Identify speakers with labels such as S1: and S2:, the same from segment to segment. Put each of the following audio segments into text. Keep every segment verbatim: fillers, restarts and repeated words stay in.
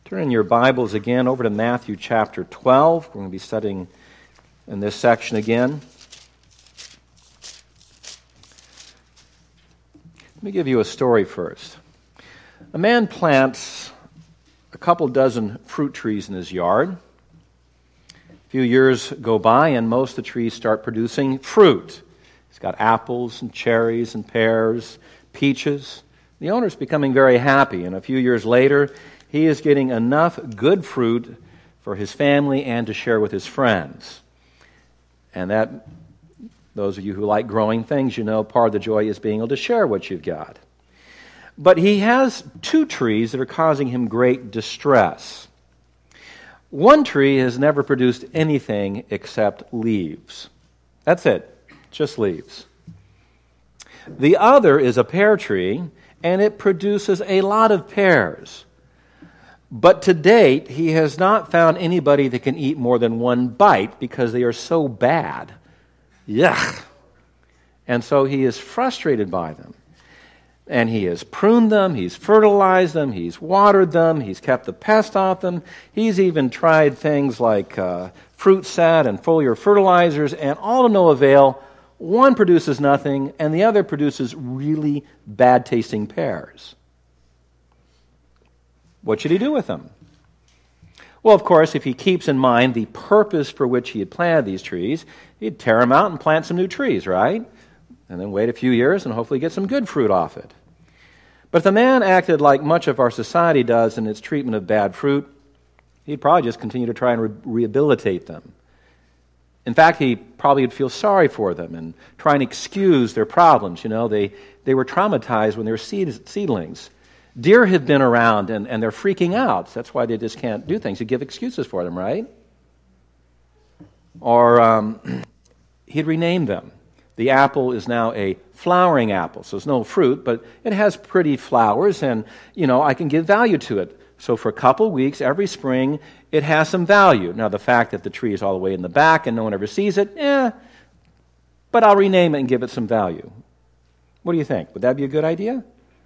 S1: Turn in your Bibles again over to Matthew chapter twelve. We're going to be studying in this section again. Let me give you a story first. A man plants a couple dozen fruit trees in his yard. A few years go by and most of the trees start producing fruit. He's got apples and cherries and pears, peaches. The owner's becoming very happy, and a few years later, he is getting enough good fruit for his family and to share with his friends. And that, those of you who like growing things, you know part of the joy is being able to share what you've got. But he has two trees that are causing him great distress. One tree has never produced anything except leaves. That's it, just leaves. The other is a pear tree, and it produces a lot of pears. But to date, he has not found anybody that can eat more than one bite because they are so bad. Yuck! And so he is frustrated by them. And he has pruned them, he's fertilized them, he's watered them, he's kept the pest off them. He's even tried things like uh, fruit sat and foliar fertilizers, and all to no avail. One produces nothing, and the other produces really bad-tasting pears. What should he do with them? Well, of course, if he keeps in mind the purpose for which he had planted these trees, he'd tear them out and plant some new trees, right? And then wait a few years and hopefully get some good fruit off it. But if the man acted like much of our society does in its treatment of bad fruit, he'd probably just continue to try and re- rehabilitate them. In fact, he probably would feel sorry for them and try and excuse their problems. You know, they, they were traumatized when they were seed, seedlings. Deer have been around, and, and they're freaking out. That's why they just can't do things. You give excuses for them, right? Or um, he'd rename them. The apple is now a flowering apple, so it's no fruit, but it has pretty flowers, and, you know, I can give value to it. So for a couple weeks, every spring, it has some value. Now, the fact that the tree is all the way in the back and no one ever sees it, eh, but I'll rename it and give it some value. What do you think? Would that be a good idea?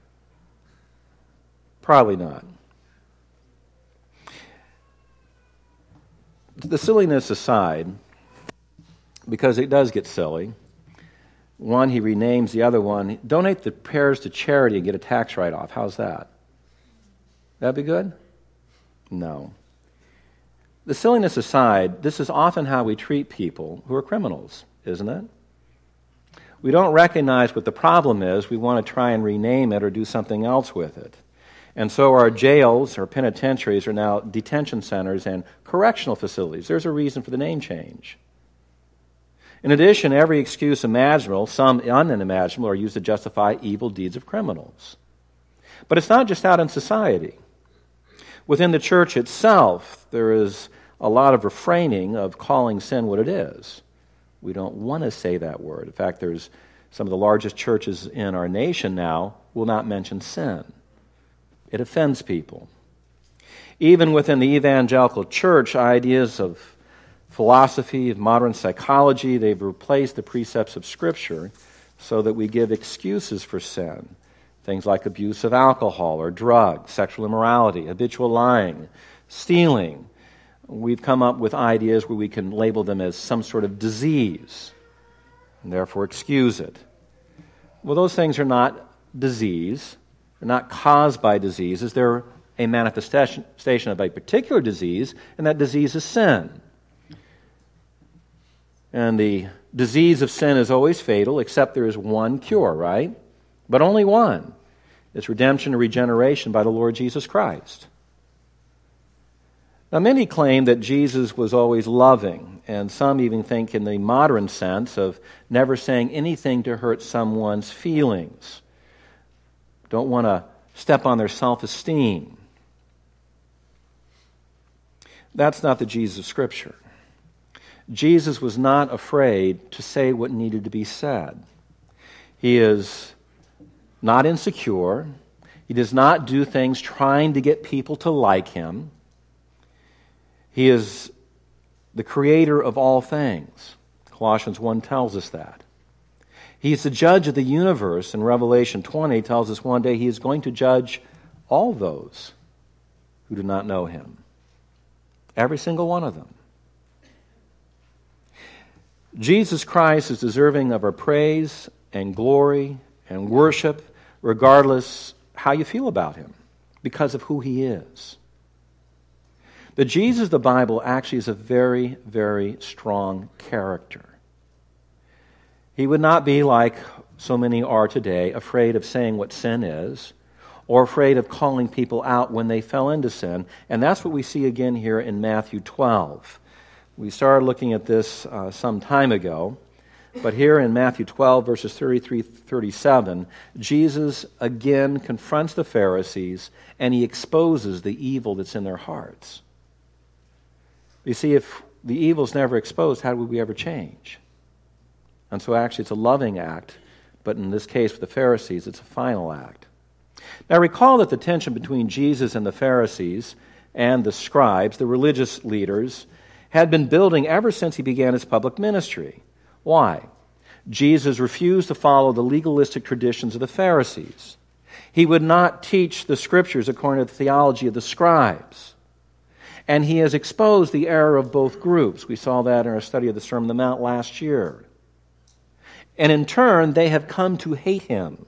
S1: Probably not. The silliness aside, because it does get silly, one, he renames the other one. Donate the pears to charity and get a tax write-off. How's that? That'd be good? No. The silliness aside, this is often how we treat people who are criminals, isn't it? We don't recognize what the problem is. We want to try and rename it or do something else with it. And so our jails or penitentiaries are now detention centers and correctional facilities. There's a reason for the name change. In addition, every excuse imaginable, some unimaginable, are used to justify evil deeds of criminals. But it's not just out in society. Within the church itself, there is a lot of refraining of calling sin what it is. We don't want to say that word. In fact, there's some of the largest churches in our nation now will not mention sin. It offends people. Even within the evangelical church, ideas of philosophy, of modern psychology, they've replaced the precepts of Scripture so that we give excuses for sin. Things like abuse of alcohol or drugs, sexual immorality, habitual lying, stealing. We've come up with ideas where we can label them as some sort of disease and therefore excuse it. Well, those things are not disease. They're not caused by diseases. They're a manifestation of a particular disease, and that disease is sin. And the disease of sin is always fatal, except there is one cure, right? But only one. It's redemption and regeneration by the Lord Jesus Christ. Now, many claim that Jesus was always loving, and some even think in the modern sense of never saying anything to hurt someone's feelings. Don't want to step on their self-esteem. That's not the Jesus of Scripture. Jesus was not afraid to say what needed to be said. He is not insecure. He does not do things trying to get people to like him. He is the creator of all things. Colossians one tells us that. He is the judge of the universe, and Revelation twenty tells us one day he is going to judge all those who do not know him. Every single one of them. Jesus Christ is deserving of our praise and glory and worship, regardless how you feel about him, because of who he is. The Jesus of the Bible actually is a very, very strong character. He would not be like so many are today, afraid of saying what sin is, or afraid of calling people out when they fell into sin. And that's what we see again here in Matthew twelve. We started looking at this uh, some time ago, but here in Matthew twelve, verses thirty-three to thirty-seven, Jesus again confronts the Pharisees, and he exposes the evil that's in their hearts. You see, if the evil's never exposed, how would we ever change? And so actually it's a loving act, but in this case with the Pharisees, it's a final act. Now recall that the tension between Jesus and the Pharisees and the scribes, the religious leaders, had been building ever since he began his public ministry. Why? Jesus refused to follow the legalistic traditions of the Pharisees. He would not teach the Scriptures according to the theology of the scribes. And he has exposed the error of both groups. We saw that in our study of the Sermon on the Mount last year. And in turn, they have come to hate him.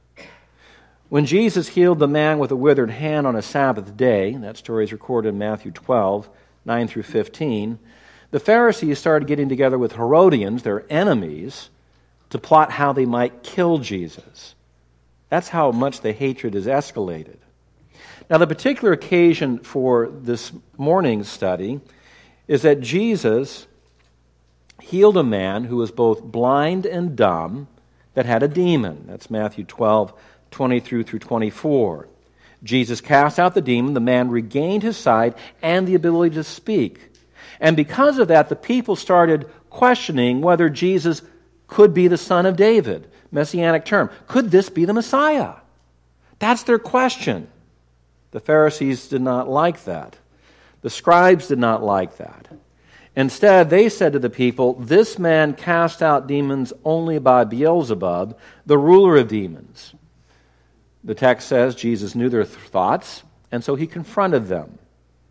S1: When Jesus healed the man with a withered hand on a Sabbath day, that story is recorded in Matthew twelve, nine through fifteen, the Pharisees started getting together with Herodians, their enemies, to plot how they might kill Jesus. That's how much the hatred is escalated. Now, the particular occasion for this morning's study is that Jesus healed a man who was both blind and dumb that had a demon. That's Matthew twelve, twenty-three through twenty-four. Jesus cast out the demon, the man regained his sight and the ability to speak. And because of that, the people started questioning whether Jesus could be the son of David, messianic term. Could this be the Messiah? That's their question. The Pharisees did not like that. The scribes did not like that. Instead, they said to the people, "This man cast out demons only by Beelzebub, the ruler of demons." The text says Jesus knew their thoughts, and so he confronted them.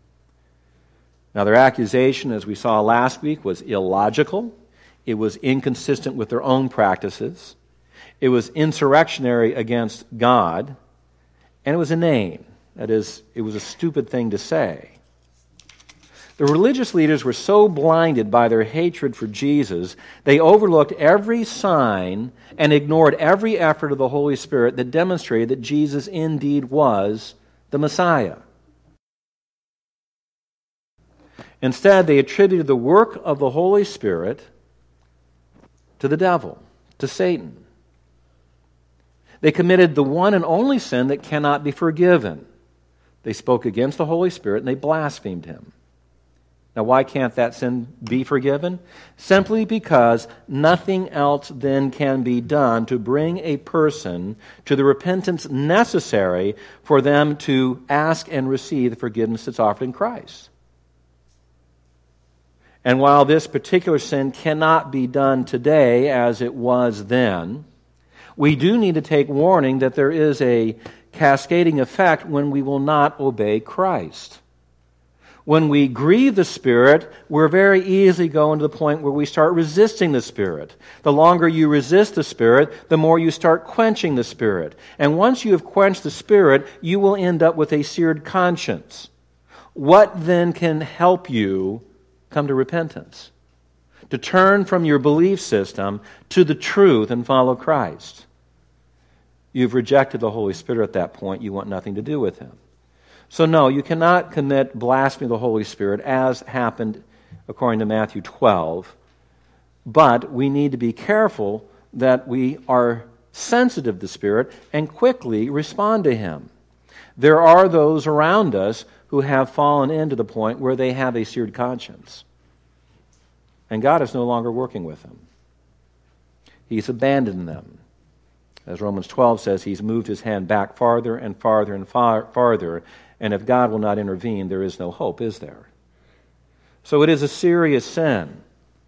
S1: Now, their accusation, as we saw last week, was illogical. It was inconsistent with their own practices. It was insurrectionary against God. And it was inane. That is, it was a stupid thing to say. The religious leaders were so blinded by their hatred for Jesus, they overlooked every sign and ignored every effort of the Holy Spirit that demonstrated that Jesus indeed was the Messiah. Instead, they attributed the work of the Holy Spirit to the devil, to Satan. They committed the one and only sin that cannot be forgiven. They spoke against the Holy Spirit and they blasphemed him. Now, why can't that sin be forgiven? Simply because nothing else then can be done to bring a person to the repentance necessary for them to ask and receive the forgiveness that's offered in Christ. And while this particular sin cannot be done today as it was then, we do need to take warning that there is a cascading effect when we will not obey Christ. When we grieve the Spirit, we're very easily going to the point where we start resisting the Spirit. The longer you resist the Spirit, the more you start quenching the Spirit. And once you have quenched the Spirit, you will end up with a seared conscience. What then can help you come to repentance? To turn from your belief system to the truth and follow Christ. You've rejected the Holy Spirit at that point. You want nothing to do with Him. So no, you cannot commit blasphemy of the Holy Spirit as happened according to Matthew twelve. But we need to be careful that we are sensitive to the Spirit and quickly respond to Him. There are those around us who have fallen into the point where they have a seared conscience. And God is no longer working with them. He's abandoned them. As Romans twelve says, He's moved His hand back farther and farther and far, farther. And if God will not intervene, there is no hope, is there? So it is a serious sin.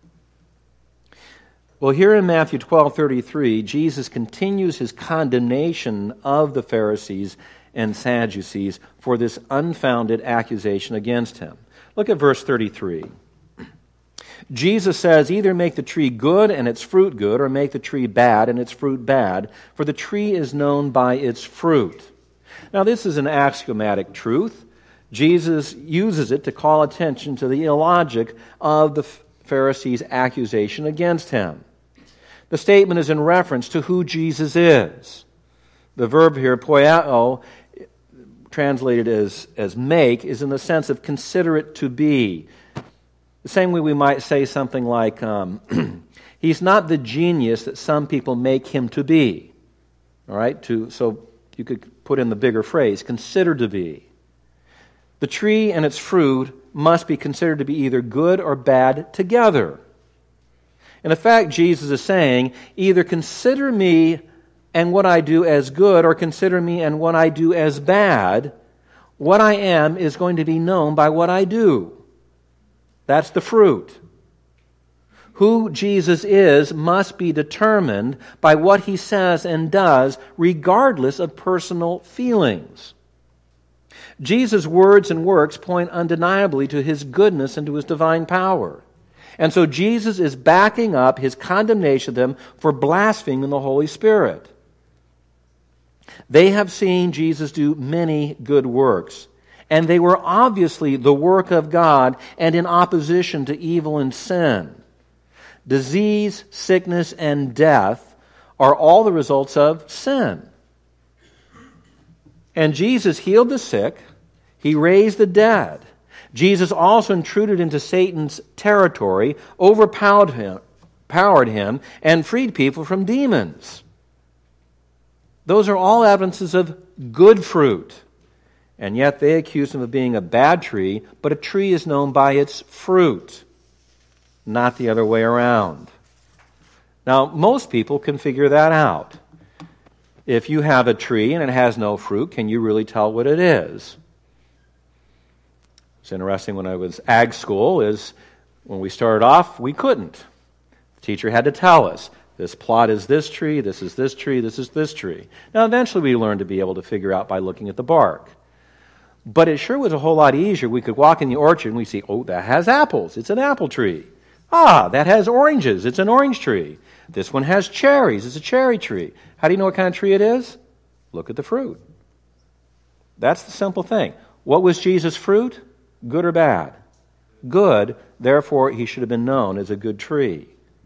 S1: Well, here in Matthew twelve thirty-three, Jesus continues His condemnation of the Pharisees and Sadducees for this unfounded accusation against him. Look at verse thirty-three. Jesus says, either make the tree good and its fruit good, or make the tree bad and its fruit bad, for the tree is known by its fruit. Now, this is an axiomatic truth. Jesus uses it to call attention to the illogic of the Pharisees' accusation against him. The statement is in reference to who Jesus is. The verb here, poieo, translated as, as make, is in the sense of consider it to be. The same way we might say something like, um, he's not the genius that some people make him to be. All right? To, so you could put in the bigger phrase, consider to be. The tree and its fruit must be considered to be either good or bad together. In effect, Jesus is saying, either consider me and what I do as good, or consider me and what I do as bad. What I am is going to be known by what I do. That's the fruit. Who Jesus is must be determined by what he says and does, regardless of personal feelings. Jesus' words and works point undeniably to his goodness and to his divine power. And so Jesus is backing up his condemnation of them for blaspheming the Holy Spirit. They have seen Jesus do many good works, and they were obviously the work of God and in opposition to evil and sin. Disease, sickness, and death are all the results of sin. And Jesus healed the sick. He raised the dead. Jesus also intruded into Satan's territory, overpowered him, powered him, and freed people from demons. Those are all evidences of good fruit. And yet they accuse him of being a bad tree, but a tree is known by its fruit, not the other way around. Now, most people can figure that out. If you have a tree and it has no fruit, can you really tell what it is? It's interesting, when I was ag school, is when we started off, we couldn't. The teacher had to tell us, this plot is this tree, this is this tree, this is this tree. Now, eventually we learned to be able to figure out by looking at the bark. But it sure was a whole lot easier. We could walk in the orchard and we see, oh, that has apples. It's an apple tree. Ah, that has oranges. It's an orange tree. This one has cherries. It's a cherry tree. How do you know what kind of tree it is? Look at the fruit. That's the simple thing. What was Jesus' fruit? Good or bad? Good. Therefore, he should have been known as a good tree.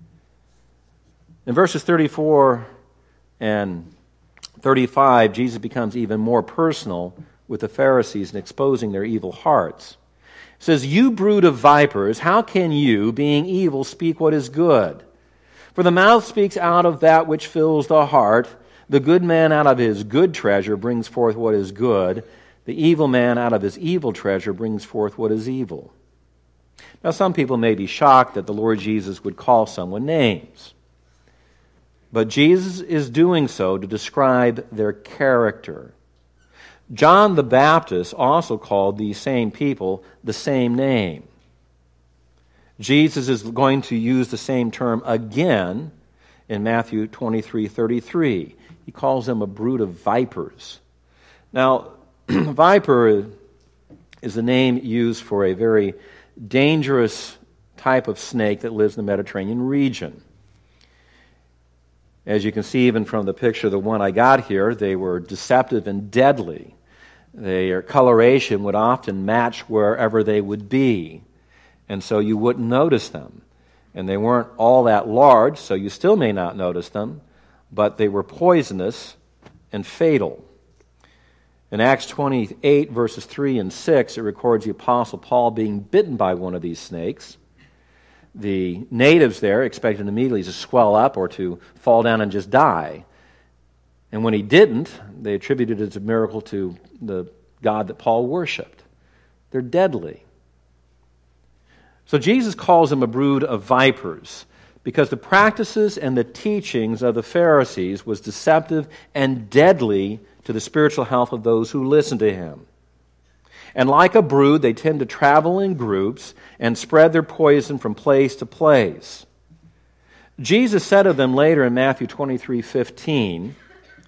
S1: In verses thirty-four and thirty-five, Jesus becomes even more personal with the Pharisees and exposing their evil hearts. It says, you brood of vipers, how can you, being evil, speak what is good? For the mouth speaks out of that which fills the heart. The good man out of his good treasure brings forth what is good. The evil man out of his evil treasure brings forth what is evil. Now, some people may be shocked that the Lord Jesus would call someone names. But Jesus is doing so to describe their character. John the Baptist also called these same people the same name. Jesus is going to use the same term again in Matthew twenty-three thirty-three. He calls them a brood of vipers. Now, viper is the name used for a very dangerous type of snake that lives in the Mediterranean region. As you can see even from the picture, the one I got here, they were deceptive and deadly. Their coloration would often match wherever they would be, and so you wouldn't notice them. And they weren't all that large, so you still may not notice them, but they were poisonous and fatal. In Acts twenty-eight, verses three and six, it records the Apostle Paul being bitten by one of these snakes. The natives there expected immediately to swell up or to fall down and just die. And when he didn't, they attributed it as a miracle to the God that Paul worshipped. They're deadly. So Jesus calls them a brood of vipers because the practices and the teachings of the Pharisees was deceptive and deadly to the spiritual health of those who listen to him. And like a brood, they tend to travel in groups and spread their poison from place to place. Jesus said of them later in Matthew twenty-three fifteen,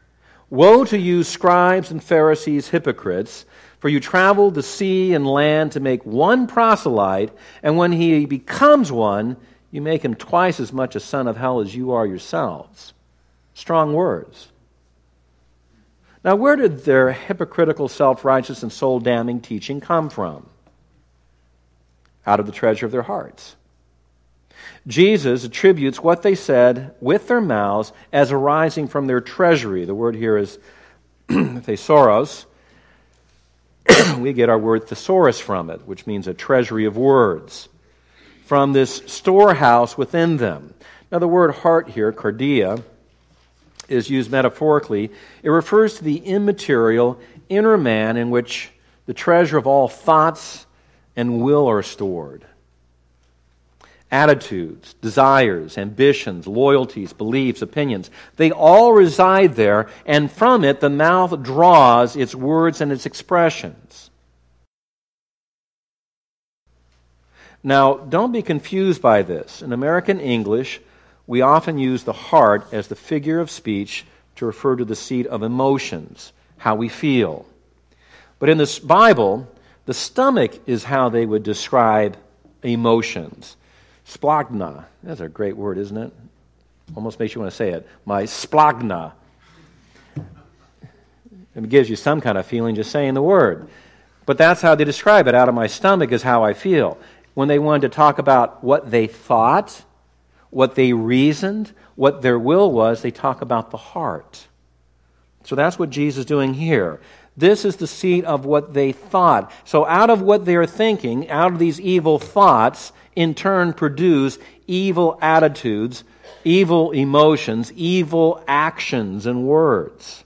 S1: Woe to you, scribes and Pharisees, hypocrites, for you travel the sea and land to make one proselyte, and when he becomes one, you make him twice as much a son of hell as you are yourselves. Strong words. Now, where did their hypocritical, self-righteous, and soul-damning teaching come from? Out of the treasure of their hearts. Jesus attributes what they said with their mouths as arising from their treasury. The word here is thesaurus. We get our word thesaurus from it, which means a treasury of words. From this storehouse within them. Now, the word heart here, cardia, is used metaphorically. It refers to the immaterial inner man in which the treasure of all thoughts and will are stored. Attitudes, desires, ambitions, loyalties, beliefs, opinions, they all reside there, and from it the mouth draws its words and its expressions. Now, don't be confused by this. In American English, we often use the heart as the figure of speech to refer to the seat of emotions, how we feel. But in the Bible, the stomach is how they would describe emotions. Splagna. That's a great word, isn't it? Almost makes you want to say it. My splagna. It gives you some kind of feeling just saying the word. But that's how they describe it. Out of my stomach is how I feel. When they wanted to talk about what they thought, what they reasoned, what their will was, they talk about the heart. So that's what Jesus is doing here. This is the seat of what they thought. So out of what they are thinking, out of these evil thoughts, in turn produce evil attitudes, evil emotions, evil actions and words.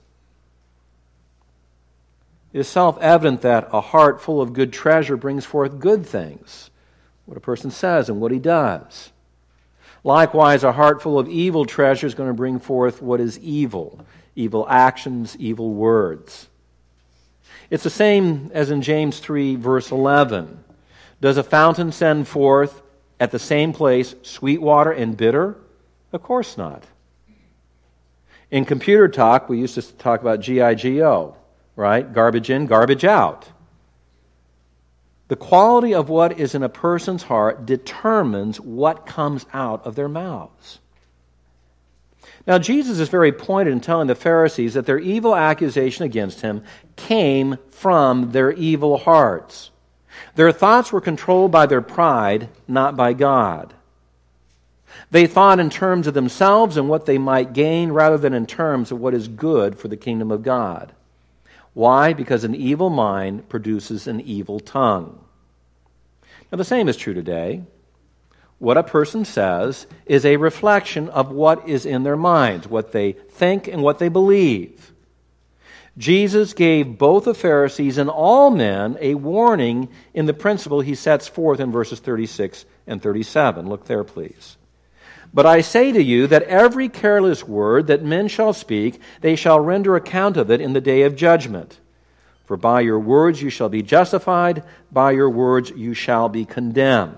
S1: It is self-evident that a heart full of good treasure brings forth good things, what a person says and what he does. Likewise, a heart full of evil treasure is going to bring forth what is evil, evil actions, evil words. It's the same as in James three, verse eleven. Does a fountain send forth at the same place sweet water and bitter? Of course not. In computer talk, we used to talk about G I G O, right? Garbage in, garbage out. The quality of what is in a person's heart determines what comes out of their mouths. Now, Jesus is very pointed in telling the Pharisees that their evil accusation against him came from their evil hearts. Their thoughts were controlled by their pride, not by God. They thought in terms of themselves and what they might gain rather than in terms of what is good for the kingdom of God. Why? Because an evil mind produces an evil tongue. Now, the same is true today. What a person says is a reflection of what is in their minds, what they think and what they believe. Jesus gave both the Pharisees and all men a warning in the principle he sets forth in verses thirty-six and thirty-seven. Look there, please. But I say to you that every careless word that men shall speak, they shall render account of it in the day of judgment. For by your words you shall be justified, by your words you shall be condemned.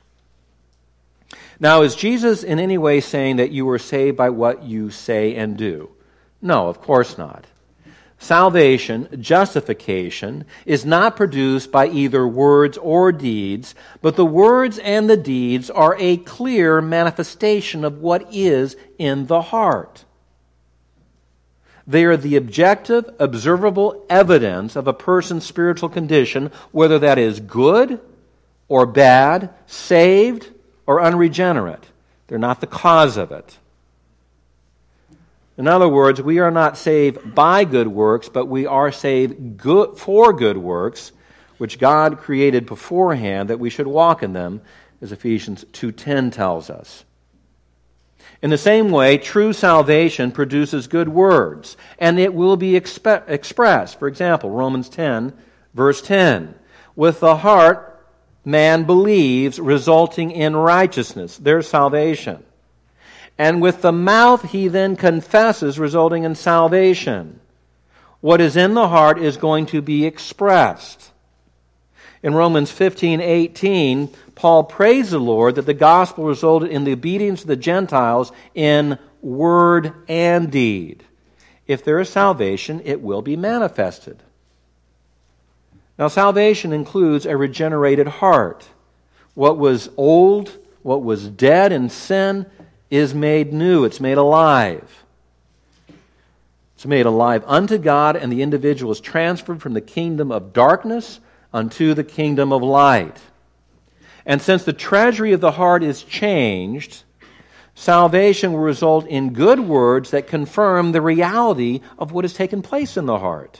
S1: Now, is Jesus in any way saying that you were saved by what you say and do? No, of course not. Salvation, justification, is not produced by either words or deeds, but the words and the deeds are a clear manifestation of what is in the heart. They are the objective, observable evidence of a person's spiritual condition, whether that is good or bad, saved or unregenerate. They're not the cause of it. In other words, we are not saved by good works, but we are saved good for good works, which God created beforehand that we should walk in them, as Ephesians two ten tells us. In the same way, true salvation produces good words, and it will be expe- expressed. For example, Romans ten, verse ten. With the heart, man believes, resulting in righteousness. There's salvation. And with the mouth he then confesses, resulting in salvation. What is in the heart is going to be expressed. In Romans fifteen eighteen, Paul praised the Lord that the gospel resulted in the obedience of the Gentiles in word and deed. If there is salvation, it will be manifested. Now, salvation includes a regenerated heart. What was old, what was dead in sin, is made new. It's made alive. It's made alive unto God, and the individual is transferred from the kingdom of darkness unto the kingdom of light. And since the treasury of the heart is changed, salvation will result in good words that confirm the reality of what has taken place in the heart.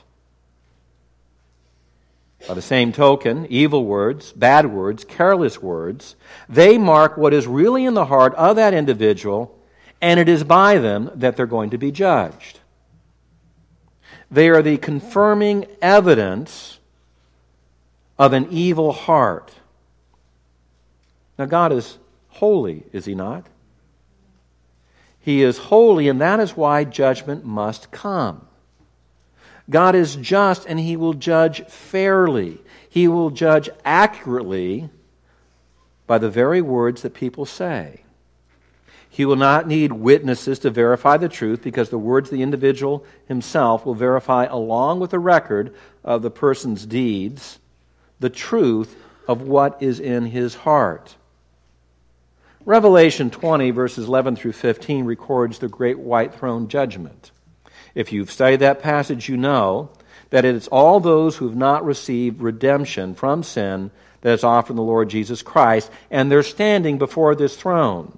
S1: By the same token, evil words, bad words, careless words, they mark what is really in the heart of that individual, and it is by them that they're going to be judged. They are the confirming evidence of an evil heart. Now, God is holy, is He not? He is holy, and that is why judgment must come. God is just, and He will judge fairly. He will judge accurately by the very words that people say. He will not need witnesses to verify the truth, because the words of the individual himself will verify, along with the record of the person's deeds, the truth of what is in his heart. Revelation twenty, verses eleven through fifteen, records the great white throne judgment. If you've studied that passage, you know that it's all those who have not received redemption from sin that is offered in the Lord Jesus Christ, and they're standing before this throne.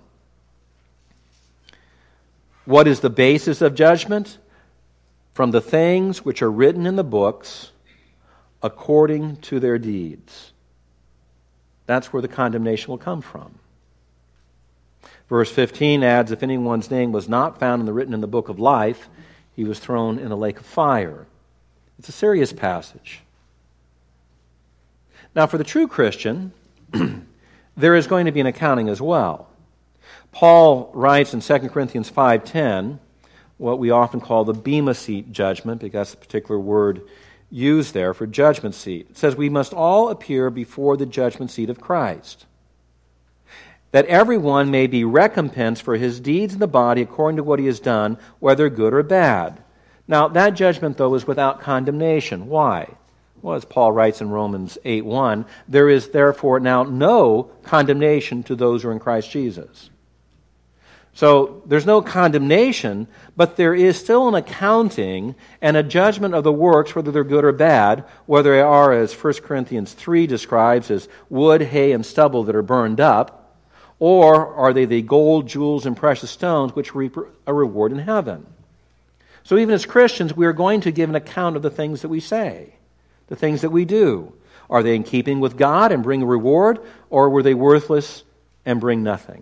S1: What is the basis of judgment? From the things which are written in the books according to their deeds. That's where the condemnation will come from. Verse fifteen adds, if anyone's name was not found in the written in the book of life, he was thrown in a lake of fire. It's a serious passage. Now, for the true Christian, there is going to be an accounting as well. Paul writes in Second Corinthians five ten, what we often call the Bema seat judgment, because that's the particular word used there for judgment seat. It says, we must all appear before the judgment seat of Christ, that everyone may be recompensed for his deeds in the body according to what he has done, whether good or bad. Now, that judgment, though, is without condemnation. Why? Well, as Paul writes in Romans eight one, there is therefore now no condemnation to those who are in Christ Jesus. So there's no condemnation, but there is still an accounting and a judgment of the works, whether they're good or bad, whether they are, as First Corinthians three describes, as wood, hay, and stubble that are burned up, or are they the gold, jewels, and precious stones which reap a reward in heaven? So even as Christians, we are going to give an account of the things that we say, the things that we do. Are they in keeping with God and bring a reward, or were they worthless and bring nothing?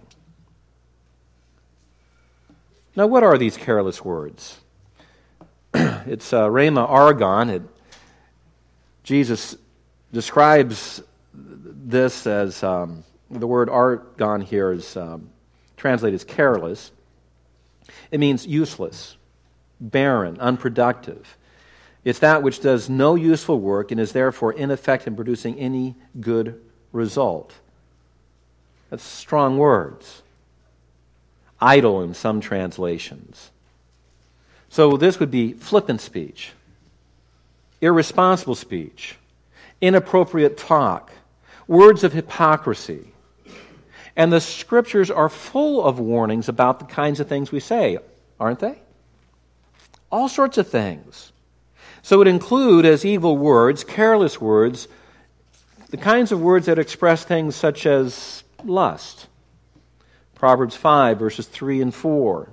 S1: Now, what are these careless words? It's uh, rhema argon. It, Jesus describes this as, um, the word argon here is um, translated as careless. It means useless, barren, unproductive. It's that which does no useful work and is therefore ineffective in producing any good result. That's strong words. Idle in some translations. So this would be flippant speech, irresponsible speech, inappropriate talk, words of hypocrisy. And the Scriptures are full of warnings about the kinds of things we say, aren't they? All sorts of things. So it include as evil words, careless words, the kinds of words that express things such as lust. Proverbs five, verses three and four.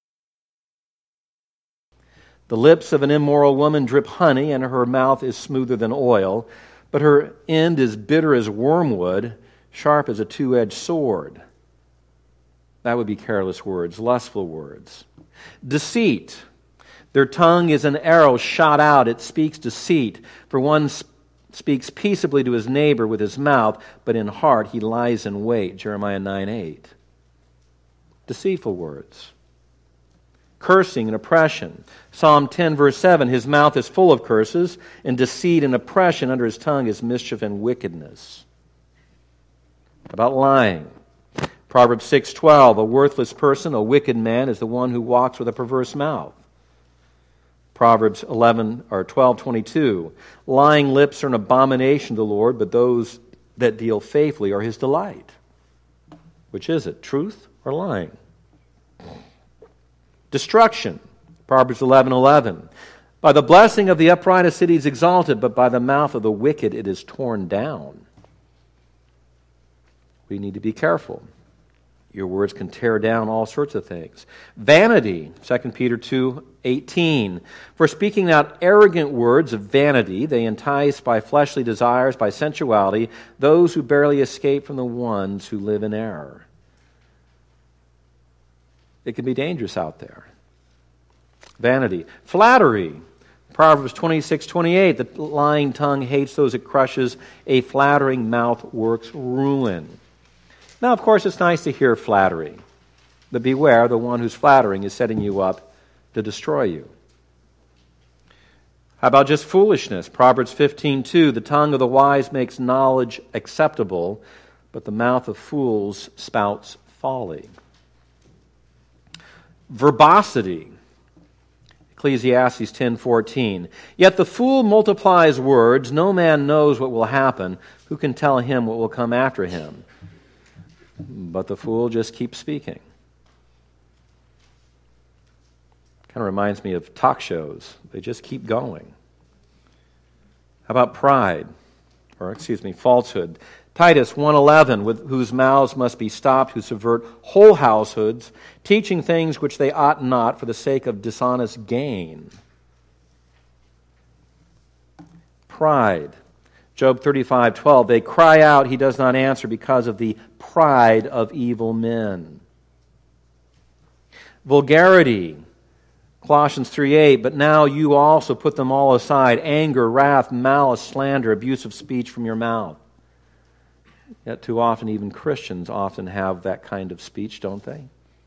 S1: The lips of an immoral woman drip honey, and her mouth is smoother than oil, but her end is bitter as wormwood, sharp as a two-edged sword. That would be careless words, lustful words. Deceit. Their tongue is an arrow shot out. It speaks deceit. For one speaks peaceably to his neighbor with his mouth, but in heart he lies in wait. Jeremiah nine eight. Deceitful words. Cursing and oppression. Psalm ten, verse seven, his mouth is full of curses, and deceit and oppression under his tongue is mischief and wickedness. About lying. Proverbs six twelve, a worthless person, a wicked man, is the one who walks with a perverse mouth. Proverbs eleven or twelve twenty-two. Lying lips are an abomination to the Lord, but those that deal faithfully are his delight. Which is it, truth or lying? Destruction. Proverbs eleven eleven. By the blessing of the upright a city is exalted, but by the mouth of the wicked it is torn down. We need to be careful. Your words can tear down all sorts of things. Vanity, Second Peter two eighteen. For speaking out arrogant words of vanity, they entice by fleshly desires, by sensuality, those who barely escape from the ones who live in error. It can be dangerous out there. Vanity. Flattery. Proverbs twenty-six twenty-eight. The lying tongue hates those it crushes. A flattering mouth works ruin. Now, of course, it's nice to hear flattery. But beware, the one who's flattering is setting you up to destroy you. How about just foolishness? Proverbs fifteen two. The tongue of the wise makes knowledge acceptable, but the mouth of fools spouts folly. Verbosity. Ecclesiastes ten fourteen. Yet the fool multiplies words. No man knows what will happen. Who can tell him what will come after him? But the fool just keeps speaking. Kind of reminds me of talk shows. They just keep going. How about pride? Or, excuse me, falsehood. Titus one eleven, with whose mouths must be stopped, who subvert whole households, teaching things which they ought not for the sake of dishonest gain. Pride. Job thirty-five twelve, they cry out, he does not answer because of the pride of evil men. Vulgarity. Colossians three eight, but now you also put them all aside, anger, wrath, malice, slander, abusive speech from your mouth. Yet too often even Christians often have that kind of speech, don't they?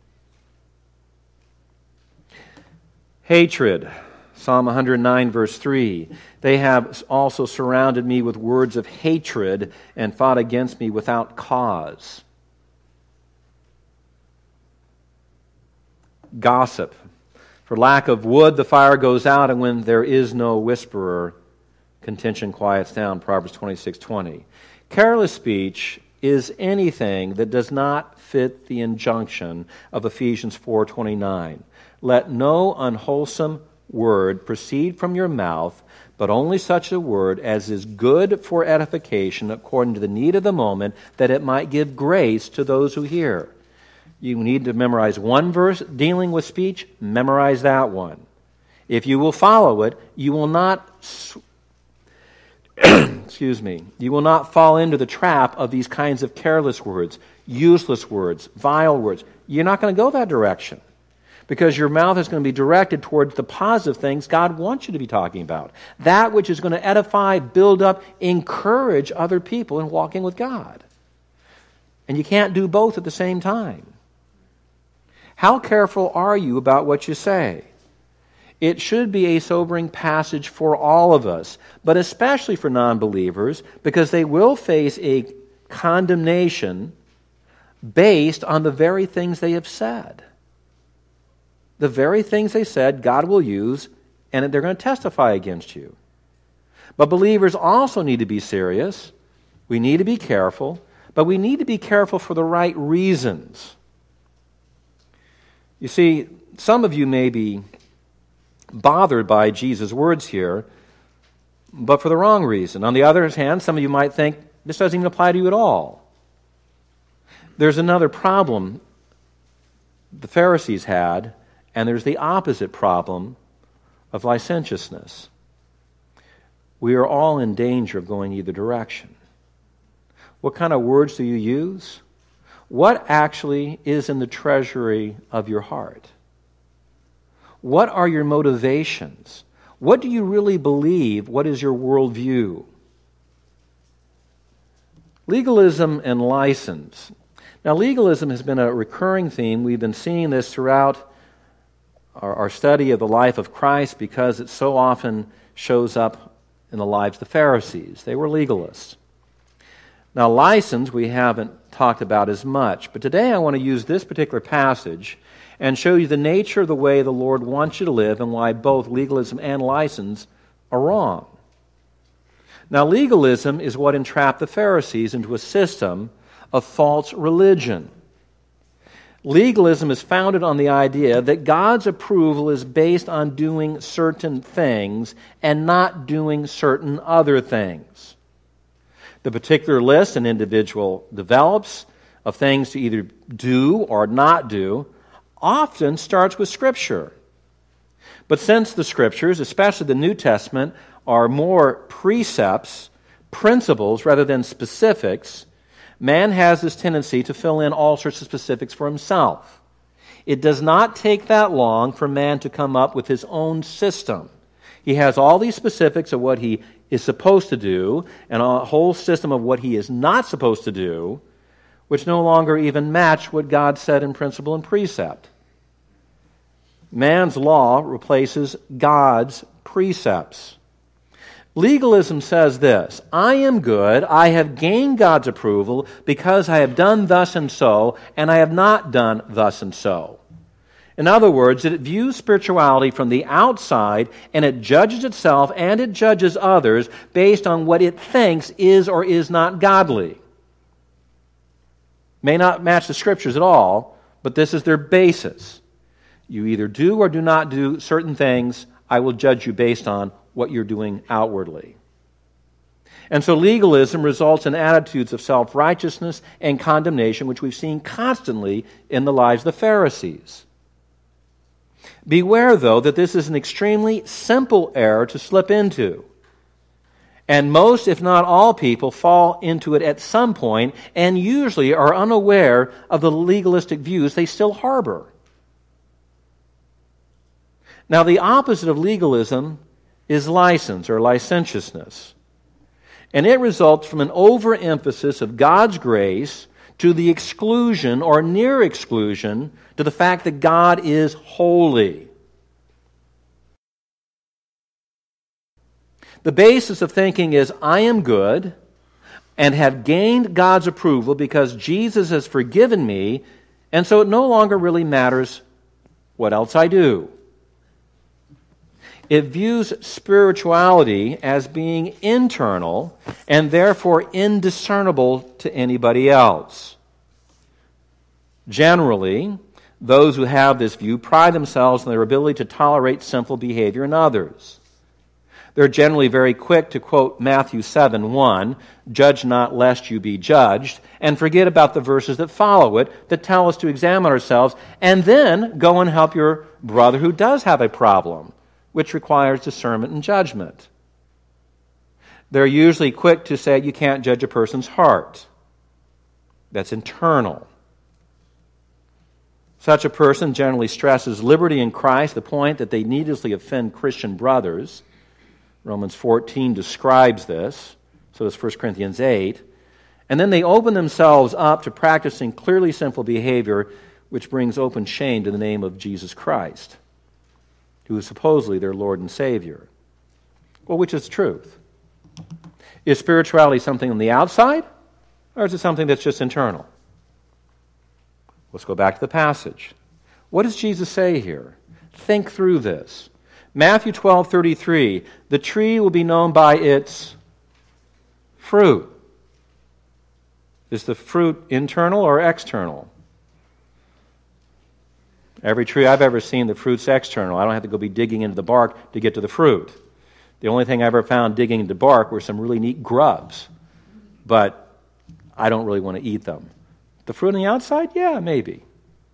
S1: Hatred. Psalm one hundred nine, verse three. They have also surrounded me with words of hatred and fought against me without cause. Gossip. For lack of wood, the fire goes out, and when there is no whisperer, contention quiets down. Proverbs twenty-six twenty. Careless speech is anything that does not fit the injunction of Ephesians four twenty-nine. Let no unwholesome word proceed from your mouth, but only such a word as is good for edification according to the need of the moment, that it might give grace to those who hear. You need to memorize one verse dealing with speech, memorize that one. If you will follow it, you will not excuse me, you will not fall into the trap of these kinds of careless words, useless words, vile words. You're not going to go that direction, because your mouth is going to be directed towards the positive things God wants you to be talking about. That which is going to edify, build up, encourage other people in walking with God. And you can't do both at the same time. How careful are you about what you say? It should be a sobering passage for all of us, but especially for non-believers, because they will face a condemnation based on the very things they have said. The very things they said, God will use, and they're going to testify against you. But believers also need to be serious. We need to be careful, but we need to be careful for the right reasons. You see, some of you may be bothered by Jesus' words here, but for the wrong reason. On the other hand, some of you might think, this doesn't even apply to you at all. There's another problem the Pharisees had, and there's the opposite problem of licentiousness. We are all in danger of going either direction. What kind of words do you use? What actually is in the treasury of your heart? What are your motivations? What do you really believe? What is your worldview? Legalism and license. Now, legalism has been a recurring theme. We've been seeing this throughout our, our study of the life of Christ because it so often shows up in the lives of the Pharisees. They were legalists. Now, license we haven't talked talked about as much. But today I want to use this particular passage and show you the nature of the way the Lord wants you to live and why both legalism and license are wrong. Now, legalism is what entrapped the Pharisees into a system of false religion. Legalism is founded on the idea that God's approval is based on doing certain things and not doing certain other things. The particular list an individual develops of things to either do or not do often starts with Scripture. But since the Scriptures, especially the New Testament, are more precepts, principles, rather than specifics, man has this tendency to fill in all sorts of specifics for himself. It does not take that long for man to come up with his own system. He has all these specifics of what he is supposed to do and a whole system of what he is not supposed to do, which no longer even match what God said in principle and precept. Man's law replaces God's precepts. Legalism says this: I am good, I have gained God's approval because I have done thus and so, and I have not done thus and so. In other words, it views spirituality from the outside, and it judges itself and it judges others based on what it thinks is or is not godly. May not match the Scriptures at all, but this is their basis. You either do or do not do certain things, I will judge you based on what you're doing outwardly. And so legalism results in attitudes of self-righteousness and condemnation, which we've seen constantly in the lives of the Pharisees. Beware, though, that this is an extremely simple error to slip into. And most, if not all people, fall into it at some point and usually are unaware of the legalistic views they still harbor. Now, the opposite of legalism is license or licentiousness. And it results from an overemphasis of God's grace to the exclusion or near exclusion to the fact that God is holy. The basis of thinking is, I am good and have gained God's approval because Jesus has forgiven me, and so it no longer really matters what else I do. It views spirituality as being internal and therefore indiscernible to anybody else. Generally, those who have this view pride themselves on their ability to tolerate sinful behavior in others. They're generally very quick to quote Matthew seven one, "Judge not lest you be judged," and forget about the verses that follow it that tell us to examine ourselves and then go and help your brother who does have a problem, which requires discernment and judgment. They're usually quick to say you can't judge a person's heart. That's internal. Such a person generally stresses liberty in Christ, the point that they needlessly offend Christian brothers. Romans fourteen describes this, so does First Corinthians eight. And then they open themselves up to practicing clearly sinful behavior, which brings open shame to the name of Jesus Christ, who is supposedly their Lord and Savior. Well, which is the truth? Is spirituality something on the outside, or is it something that's just internal? Let's go back to the passage. What does Jesus say here? Think through this. Matthew twelve thirty-three, the tree will be known by its fruit. Is the fruit internal or external? Every tree I've ever seen, the fruit's external. I don't have to go be digging into the bark to get to the fruit. The only thing I ever found digging into bark were some really neat grubs. But I don't really want to eat them. The fruit on the outside? Yeah, maybe.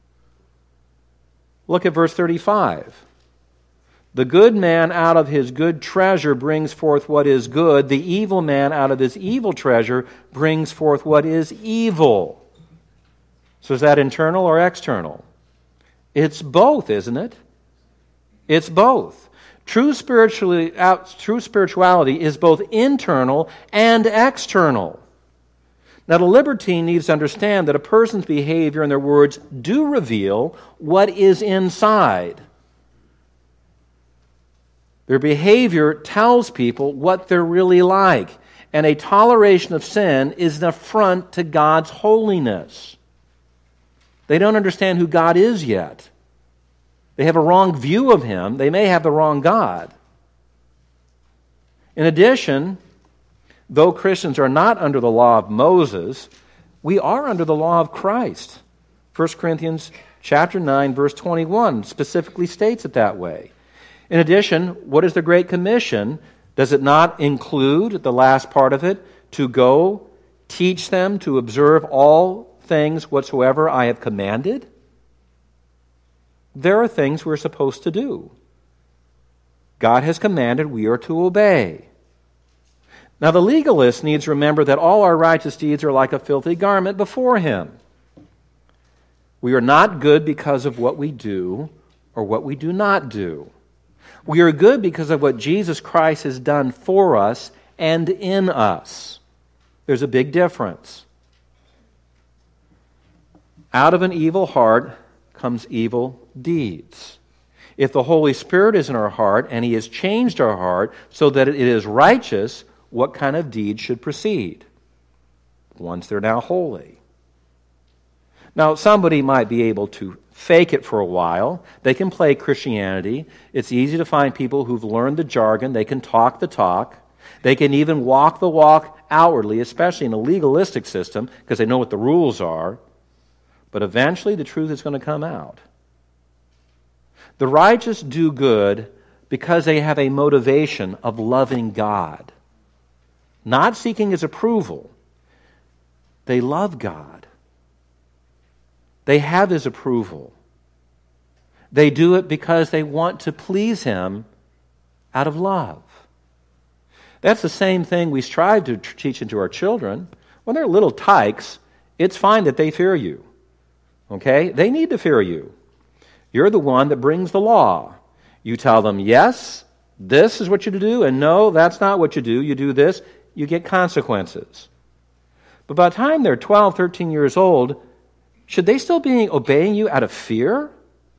S1: Look at verse thirty-five. The good man out of his good treasure brings forth what is good. The evil man out of his evil treasure brings forth what is evil. So is that internal or external? It's both, isn't it? It's both. True spirituality, true spirituality is both internal and external. Now, the libertine needs to understand that a person's behavior and their words do reveal what is inside. Their behavior tells people what they're really like. and a toleration of sin is an affront to God's holiness. They don't understand who God is yet. They have a wrong view of Him. They may have the wrong God. In addition, though Christians are not under the law of Moses, we are under the law of Christ. First Corinthians chapter nine, verse twenty-one specifically states it that way. In addition, what is the Great Commission? Does it not include the last part of it, to go, teach them to observe all things whatsoever I have commanded? There are things we're supposed to do. God has commanded, we are to obey. Now the legalist needs to remember that all our righteous deeds are like a filthy garment before Him. We are not good because of what we do or what we do not do. We are good because of what Jesus Christ has done for us and in us. There's a big difference. Out of an evil heart comes evil deeds. If the Holy Spirit is in our heart and He has changed our heart so that it is righteous, what kind of deeds should proceed? Ones that are now holy. Now, somebody might be able to fake it for a while. They can play Christianity. It's easy to find people who've learned the jargon. They can talk the talk. They can even walk the walk outwardly, especially in a legalistic system, because they know what the rules are. But eventually the truth is going to come out. The righteous do good because they have a motivation of loving God, not seeking His approval. They love God. They have His approval. They do it because they want to please Him out of love. That's the same thing we strive to teach into our children. When they're little tykes, it's fine that they fear you. Okay? They need to fear you. You're the one that brings the law. You tell them, yes, this is what you do, and no, that's not what you do. You do this, you get consequences. But by the time they're twelve, thirteen years old, should they still be obeying you out of fear?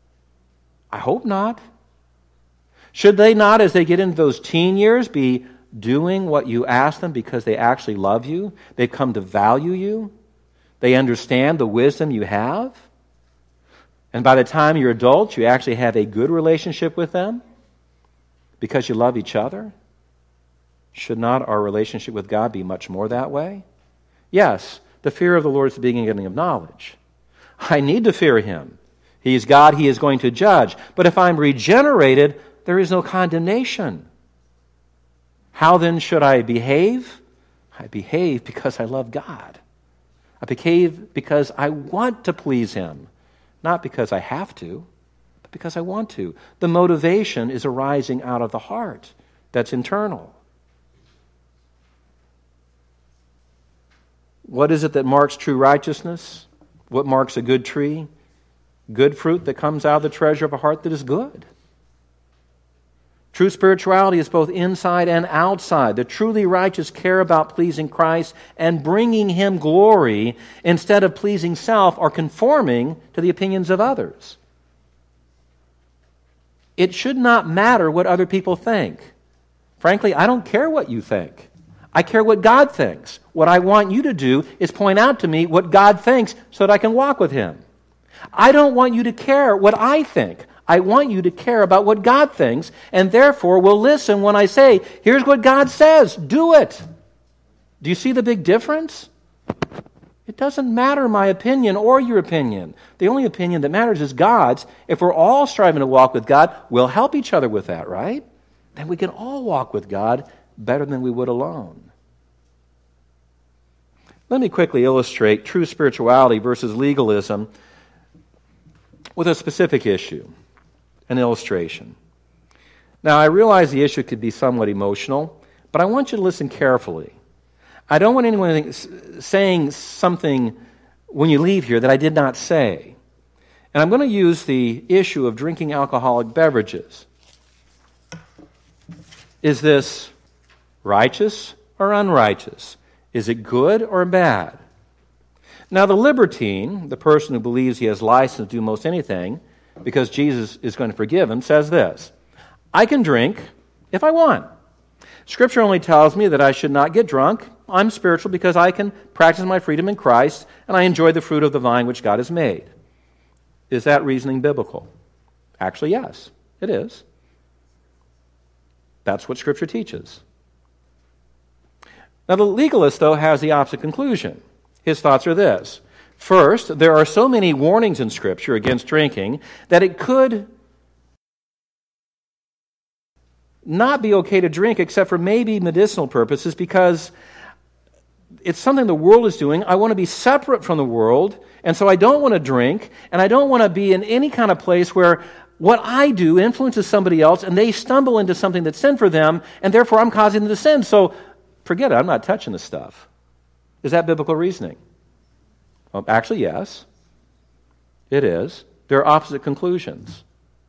S1: I hope not. Should they not, as they get into those teen years, be doing what you ask them because they actually love you? They've come to value you. They understand the wisdom you have. And by the time you're adults, you actually have a good relationship with them because you love each other. Should not our relationship with God be much more that way? Yes, the fear of the Lord is the beginning of knowledge. I need to fear Him. He is God, He is going to judge. But if I'm regenerated, there is no condemnation. How then should I behave? I behave because I love God. I behave because I want to please Him. Not because I have to, but because I want to. The motivation is arising out of the heart. That's internal. What is it that marks true righteousness? What marks a good tree? Good fruit that comes out of the treasure of a heart that is good. True spirituality is both inside and outside. The truly righteous care about pleasing Christ and bringing Him glory instead of pleasing self or conforming to the opinions of others. It should not matter what other people think. Frankly, I don't care what you think. I care what God thinks. What I want you to do is point out to me what God thinks so that I can walk with Him. I don't want you to care what I think. I want you to care about what God thinks, and therefore will listen when I say, here's what God says, do it. Do you see the big difference? It doesn't matter my opinion or your opinion. The only opinion that matters is God's. If we're all striving to walk with God, we'll help each other with that, right? Then we can all walk with God better than we would alone. Let me quickly illustrate true spirituality versus legalism with a specific issue, an illustration. Now, I realize the issue could be somewhat emotional, but I want you to listen carefully. I don't want anyone saying something when you leave here that I did not say. And I'm going to use the issue of drinking alcoholic beverages. Is this righteous or unrighteous? Is it good or bad? Now, the libertine, the person who believes he has license to do most anything because Jesus is going to forgive him, says this: I can drink if I want. Scripture only tells me that I should not get drunk. I'm spiritual because I can practice my freedom in Christ, and I enjoy the fruit of the vine which God has made. Is that reasoning biblical? Actually, yes, it is. That's what Scripture teaches. Now, the legalist, though, has the opposite conclusion. His thoughts are this. First, there are so many warnings in Scripture against drinking that it could not be okay to drink except for maybe medicinal purposes because it's something the world is doing. I want to be separate from the world, and so I don't want to drink, and I don't want to be in any kind of place where what I do influences somebody else, and they stumble into something that's sin for them, and therefore I'm causing them to sin. So forget it. I'm not touching this stuff. Is that biblical reasoning? Well, actually, yes. It is. There are opposite conclusions.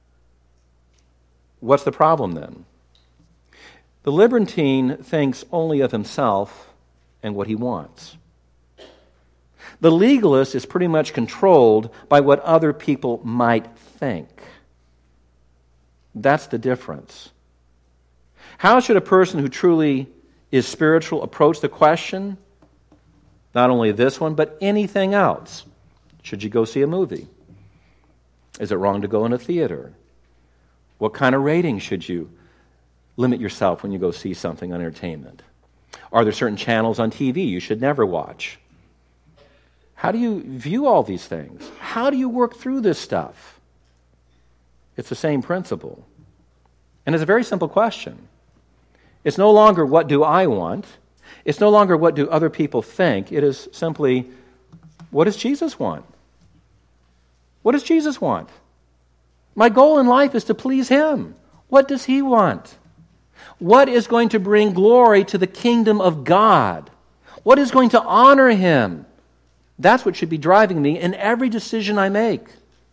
S1: What's the problem then? The libertine thinks only of himself and what he wants. The legalist is pretty much controlled by what other people might think. That's the difference. How should a person who truly is spiritual approach the question? Not only this one, but anything else. Should you go see a movie? Is it wrong to go in a theater? What kind of rating should you limit yourself when you go see something on entertainment? Are there certain channels on T V you should never watch? How do you view all these things? How do you work through this stuff? It's the same principle. And it's a very simple question. It's no longer what do I want? It's no longer what do other people think. It is simply, what does Jesus want? What does Jesus want? My goal in life is to please Him. What does He want? What is going to bring glory to the kingdom of God? What is going to honor Him? That's what should be driving me in every decision I make.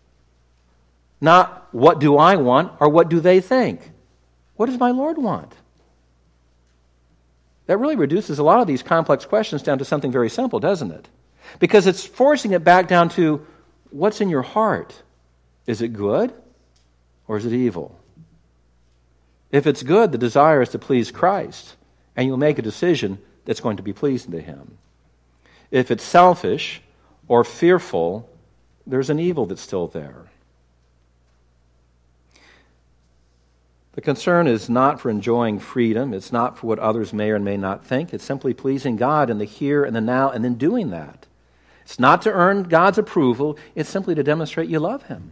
S1: Not what do I want or what do they think. What does my Lord want? That really reduces a lot of these complex questions down to something very simple, doesn't it? Because it's forcing it back down to what's in your heart. Is it good or is it evil? If it's good, the desire is to please Christ, and you'll make a decision that's going to be pleasing to Him. If it's selfish or fearful, there's an evil that's still there. The concern is not for enjoying freedom. It's not for what others may or may not think. It's simply pleasing God in the here and the now and then doing that. It's not to earn God's approval. It's simply to demonstrate you love Him.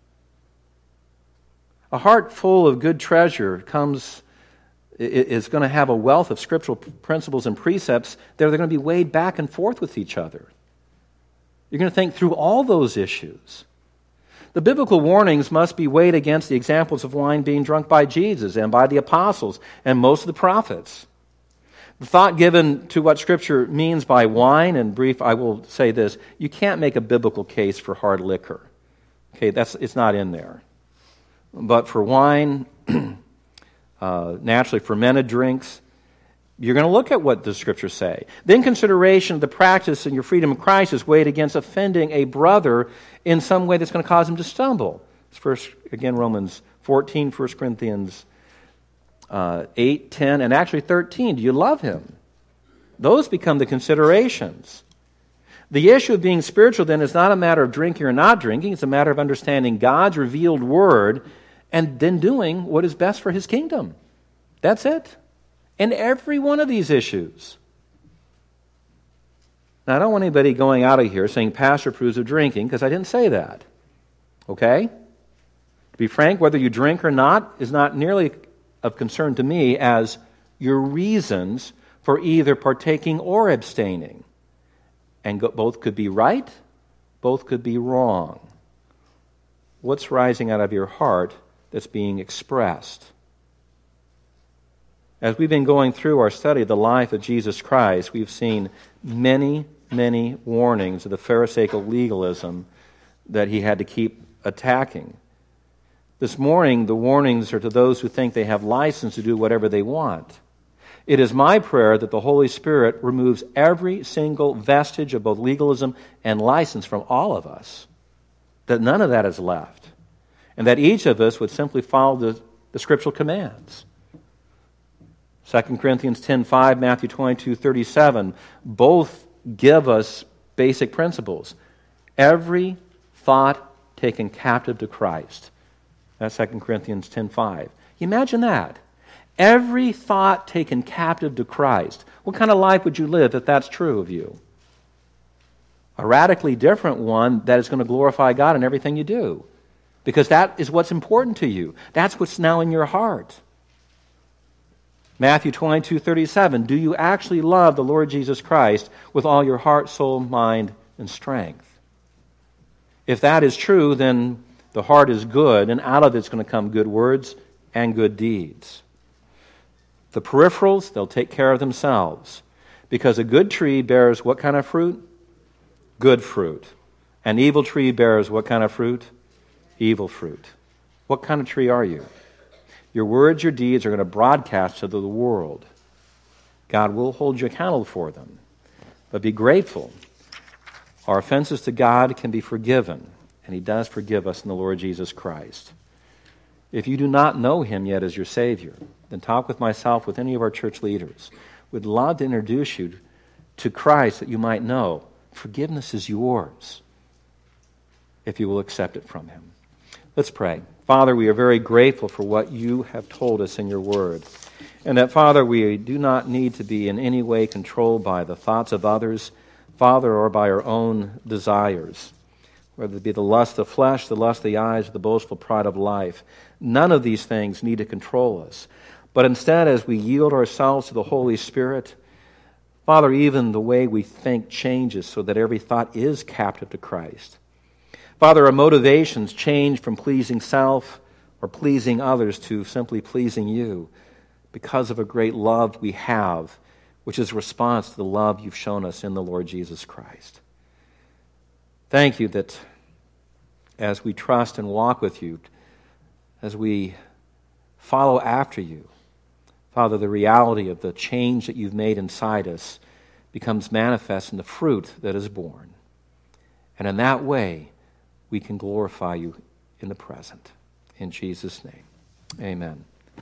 S1: A heart full of good treasure comes is going to have a wealth of scriptural principles and precepts that are going to be weighed back and forth with each other. You're going to think through all those issues. The biblical warnings must be weighed against the examples of wine being drunk by Jesus and by the apostles and most of the prophets. The thought given to what Scripture means by wine, in brief, I will say this: you can't make a biblical case for hard liquor. Okay, that's it's not in there. But for wine, uh, naturally fermented drinks, you're going to look at what the Scriptures say. Then consideration of the practice in your freedom in Christ is weighed against offending a brother in some way that's going to cause him to stumble. It's first, again, Romans fourteen, First Corinthians uh, eight, ten, and actually thirteen. Do you love him? Those become the considerations. The issue of being spiritual, then, is not a matter of drinking or not drinking. It's a matter of understanding God's revealed Word and then doing what is best for His kingdom. That's it. In every one of these issues. Now, I don't want anybody going out of here saying Pastor approves of drinking, because I didn't say that. Okay? To be frank, whether you drink or not is not nearly of concern to me as your reasons for either partaking or abstaining. And go, both could be right, both could be wrong. What's rising out of your heart that's being expressed? As we've been going through our study of the life of Jesus Christ, we've seen many, many warnings of the Pharisaical legalism that He had to keep attacking. This morning, the warnings are to those who think they have license to do whatever they want. It is my prayer that the Holy Spirit removes every single vestige of both legalism and license from all of us, that none of that is left, and that each of us would simply follow the, the scriptural commands. Second Corinthians ten five, Matthew twenty-two thirty-seven, both give us basic principles. Every thought taken captive to Christ. That's Second Corinthians ten five. Imagine that. Every thought taken captive to Christ. What kind of life would you live if that's true of you? A radically different one that is going to glorify God in everything you do. Because that is what's important to you. That's what's now in your heart. Matthew twenty-two thirty-seven, do you actually love the Lord Jesus Christ with all your heart, soul, mind, and strength? If that is true, then the heart is good, and out of it's going to come good words and good deeds. The peripherals, they'll take care of themselves. Because a good tree bears what kind of fruit? Good fruit. An evil tree bears what kind of fruit? Evil fruit. What kind of tree are you? Your words, your deeds are going to broadcast to the world. God will hold you accountable for them. But be grateful. Our offenses to God can be forgiven, and He does forgive us in the Lord Jesus Christ. If you do not know Him yet as your Savior, then talk with myself, with any of our church leaders. We'd love to introduce you to Christ that you might know. Forgiveness is yours if you will accept it from Him. Let's pray. Father, we are very grateful for what you have told us in your word. And that, Father, we do not need to be in any way controlled by the thoughts of others, Father, or by our own desires, whether it be the lust of the flesh, the lust of the eyes, or the boastful pride of life. None of these things need to control us. But instead, as we yield ourselves to the Holy Spirit, Father, even the way we think changes so that every thought is captive to Christ. Father, our motivations change from pleasing self or pleasing others to simply pleasing you because of a great love we have, which is a response to the love you've shown us in the Lord Jesus Christ. Thank you that as we trust and walk with you, as we follow after you, Father, the reality of the change that you've made inside us becomes manifest in the fruit that is born. And in that way, we can glorify you in the present. In Jesus' name, amen.